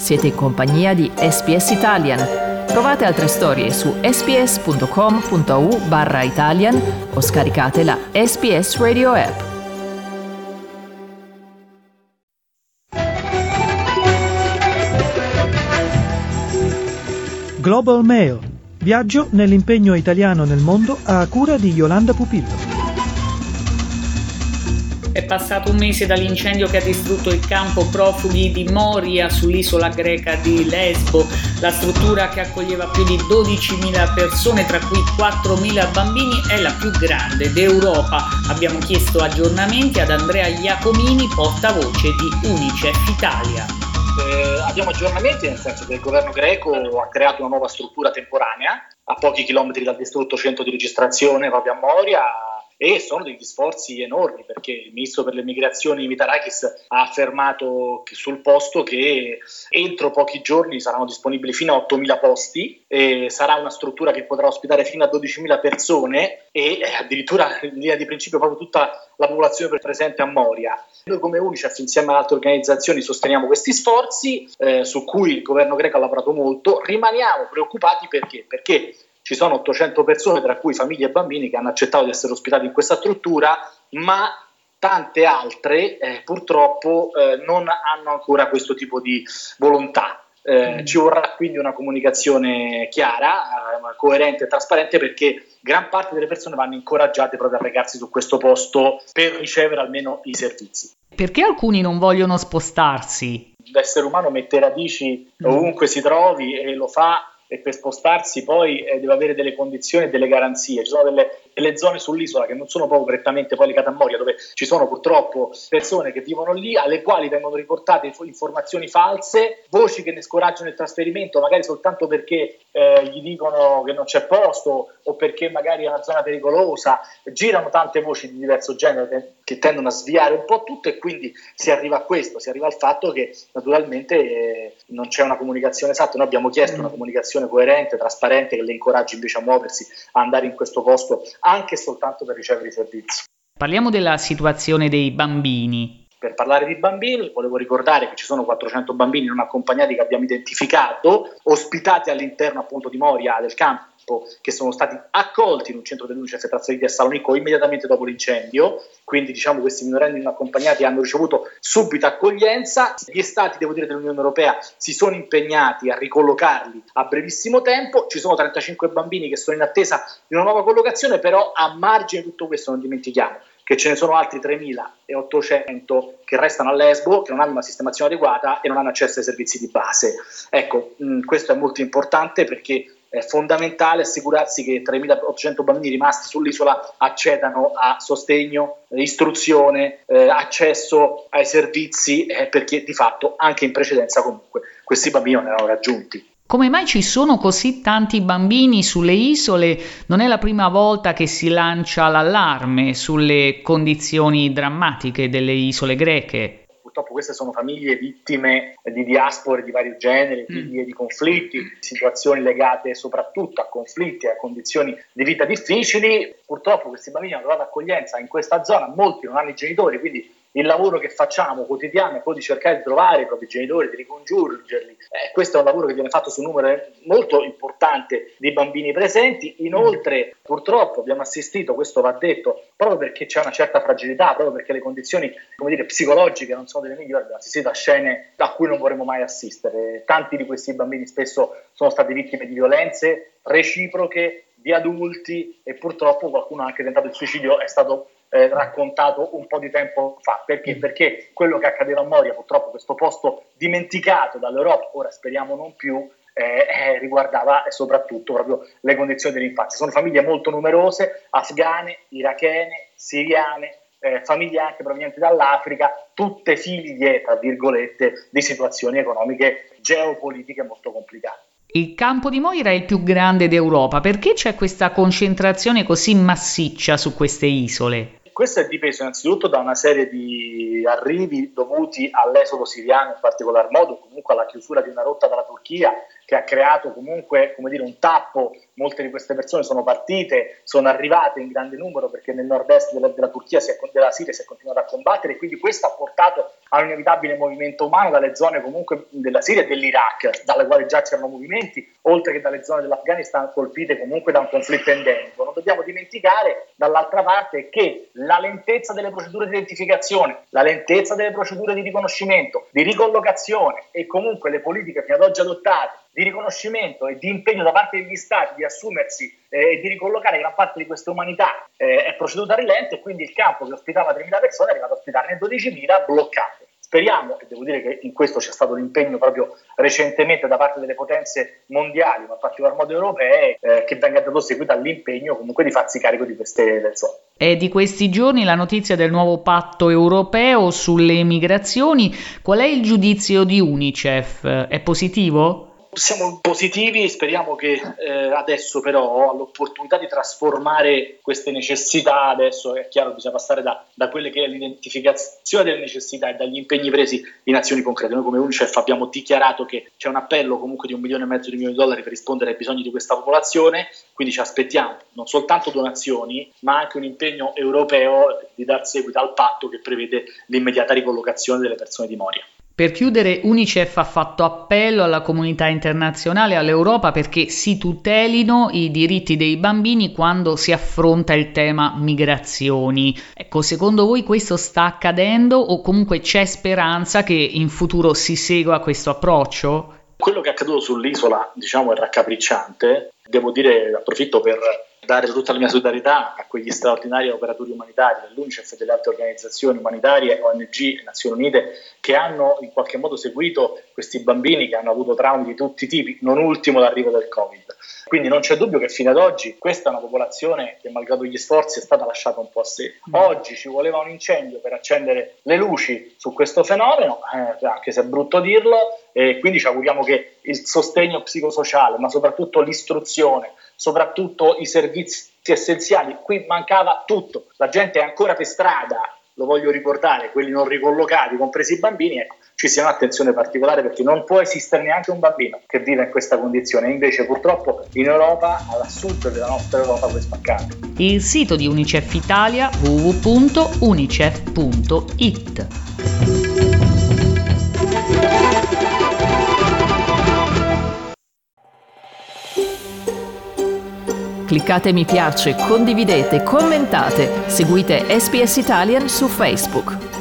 Siete in compagnia di SBS Italian. Trovate altre storie su sbs.com.au/Italian o scaricate la SBS Radio app. Global Mail. Viaggio nell'impegno italiano nel mondo a cura di Yolanda Pupillo. È passato un mese dall'incendio che ha distrutto il campo profughi di Moria sull'isola greca di Lesbo. La struttura, che accoglieva più di 12.000 persone, tra cui 4.000 bambini, è la più grande d'Europa. Abbiamo chiesto aggiornamenti ad Andrea Iacomini, portavoce di Unicef Italia. Abbiamo aggiornamenti, nel senso che il governo greco ha creato una nuova struttura temporanea a pochi chilometri dal distrutto centro di registrazione proprio a Moria, e sono degli sforzi enormi, perché il ministro per le migrazioni Mitarakis ha affermato sul posto che entro pochi giorni saranno disponibili fino a 8.000 posti, e sarà una struttura che potrà ospitare fino a 12.000 persone, e addirittura in linea di principio proprio tutta la popolazione presente a Moria. Noi come Unicef, insieme ad altre organizzazioni, sosteniamo questi sforzi su cui il governo greco ha lavorato molto. Rimaniamo preoccupati perché ci sono 800 persone, tra cui famiglie e bambini, che hanno accettato di essere ospitati in questa struttura, ma tante altre purtroppo non hanno ancora questo tipo di volontà. Ci vorrà quindi una comunicazione chiara, coerente e trasparente, perché gran parte delle persone vanno incoraggiate proprio a recarsi su questo posto per ricevere almeno i servizi. Perché alcuni non vogliono spostarsi? L'essere umano mette radici ovunque si trovi e lo fa, e per spostarsi poi deve avere delle condizioni e delle garanzie. Ci sono delle zone sull'isola che non sono proprio prettamente poi legate a Moria, dove ci sono purtroppo persone che vivono lì, alle quali vengono riportate informazioni false, voci che ne scoraggiano il trasferimento, magari soltanto perché gli dicono che non c'è posto o perché magari è una zona pericolosa. Girano tante voci di diverso genere che tendono a sviare un po' tutto, e quindi si arriva a questo, si arriva al fatto che naturalmente non c'è una comunicazione esatta. Noi abbiamo chiesto una comunicazione coerente, trasparente, che le incoraggi invece a muoversi, a andare in questo posto anche soltanto per ricevere i servizi. Parliamo della situazione dei bambini. Per parlare di bambini, volevo ricordare che ci sono 400 bambini non accompagnati che abbiamo identificato, ospitati all'interno appunto di Moria, del campo, che sono stati accolti in un centro dell'Unicef e trasferiti a Salonicco immediatamente dopo l'incendio. Quindi questi minorenni non accompagnati hanno ricevuto subito accoglienza. Gli stati, devo dire, dell'Unione Europea si sono impegnati a ricollocarli a brevissimo tempo. Ci sono 35 bambini che sono in attesa di una nuova collocazione, però a margine di tutto questo non dimentichiamo che ce ne sono altri 3.800 che restano a Lesbo, che non hanno una sistemazione adeguata e non hanno accesso ai servizi di base. Ecco, questo è molto importante, perché è fondamentale assicurarsi che 3.800 bambini rimasti sull'isola accedano a sostegno, istruzione, accesso ai servizi, perché di fatto anche in precedenza comunque questi bambini non erano raggiunti. Come mai ci sono così tanti bambini sulle isole? Non è la prima volta che si lancia l'allarme sulle condizioni drammatiche delle isole greche. Purtroppo queste sono famiglie vittime di diaspore di vario genere, figlie di conflitti, situazioni legate soprattutto a conflitti e a condizioni di vita difficili. Purtroppo questi bambini hanno trovato accoglienza in questa zona, molti non hanno i genitori, quindi il lavoro che facciamo quotidiano è quello di cercare di trovare i propri genitori, di ricongiungerli. Questo è un lavoro che viene fatto su un numero molto importante di bambini presenti. Inoltre, purtroppo abbiamo assistito, questo va detto, proprio perché c'è una certa fragilità, proprio perché le condizioni, psicologiche non sono delle migliori, abbiamo assistito a scene a cui non vorremmo mai assistere. Tanti di questi bambini spesso sono stati vittime di violenze reciproche di adulti, e purtroppo qualcuno ha anche tentato il suicidio, è stato raccontato un po' di tempo fa. Perché? Perché quello che accadeva a Moria, purtroppo questo posto dimenticato dall'Europa, ora speriamo non più, riguardava soprattutto proprio le condizioni dell'infanzia. Sono famiglie molto numerose, afghane, irachene, siriane, famiglie anche provenienti dall'Africa, tutte figlie, tra virgolette, di situazioni economiche, geopolitiche molto complicate. Il campo di Moira è il più grande d'Europa. Perché c'è questa concentrazione così massiccia su queste isole? Questo è dipeso innanzitutto da una serie di arrivi dovuti all'esodo siriano in particolar modo, comunque alla chiusura di una rotta dalla Turchia che ha creato comunque, come dire, un tappo. Molte di queste persone sono partite, sono arrivate in grande numero perché nel nord-est della Turchia, della Siria si è continuato a combattere, quindi questo ha portato a un inevitabile movimento umano dalle zone comunque della Siria e dell'Iraq, dalle quali già c'erano movimenti, oltre che dalle zone dell'Afghanistan colpite comunque da un conflitto endemico. Non dobbiamo dimenticare dall'altra parte che la lentezza delle procedure di identificazione, la lentezza delle procedure di riconoscimento, di ricollocazione e comunque le politiche fino ad oggi adottate di riconoscimento e di impegno da parte degli stati di assumersi e di ricollocare gran parte di questa umanità è proceduta a rilento, e quindi il campo che ospitava 3.000 persone è arrivato a ospitarne 12.000 bloccate. Speriamo, e devo dire che in questo c'è stato un impegno proprio recentemente da parte delle potenze mondiali, ma in particolar modo europee, che venga dato seguito all'impegno comunque di farsi carico di queste persone. È di questi giorni la notizia del nuovo patto europeo sulle migrazioni. Qual è il giudizio di UNICEF? È positivo? Siamo positivi, speriamo che adesso però l'opportunità di trasformare queste necessità, adesso è chiaro, bisogna passare da quelle che è l'identificazione delle necessità e dagli impegni presi in azioni concrete. Noi come UNICEF abbiamo dichiarato che c'è un appello comunque di $1,5 milioni per rispondere ai bisogni di questa popolazione, quindi ci aspettiamo non soltanto donazioni ma anche un impegno europeo di dar seguito al patto che prevede l'immediata ricollocazione delle persone di Moria. Per chiudere, UNICEF ha fatto appello alla comunità internazionale e all'Europa perché si tutelino i diritti dei bambini quando si affronta il tema migrazioni. Ecco, secondo voi questo sta accadendo o comunque c'è speranza che in futuro si segua questo approccio? Quello che è accaduto sull'isola, diciamo, è raccapricciante. Devo dire, approfitto per dare tutta la mia solidarietà a quegli straordinari operatori umanitari dell'UNICEF e delle altre organizzazioni umanitarie, ONG e Nazioni Unite, che hanno in qualche modo seguito questi bambini che hanno avuto traumi di tutti i tipi, non ultimo l'arrivo del Covid. Quindi non c'è dubbio che fino ad oggi questa è una popolazione che, malgrado gli sforzi, è stata lasciata un po' a sé. Oggi ci voleva un incendio per accendere le luci su questo fenomeno, anche se è brutto dirlo, e quindi ci auguriamo che il sostegno psicosociale, ma soprattutto l'istruzione, soprattutto i servizi essenziali, qui mancava tutto, la gente è ancora per strada, lo voglio ricordare, quelli non ricollocati, compresi i bambini, ecco, ci sia un'attenzione particolare perché non può esistere neanche un bambino che vive in questa condizione, invece purtroppo in Europa, al sud della nostra Europa, questo accade. Il sito di UNICEF Italia www.unicef.it. Cliccate mi piace, condividete, commentate, seguite SBS Italian su Facebook.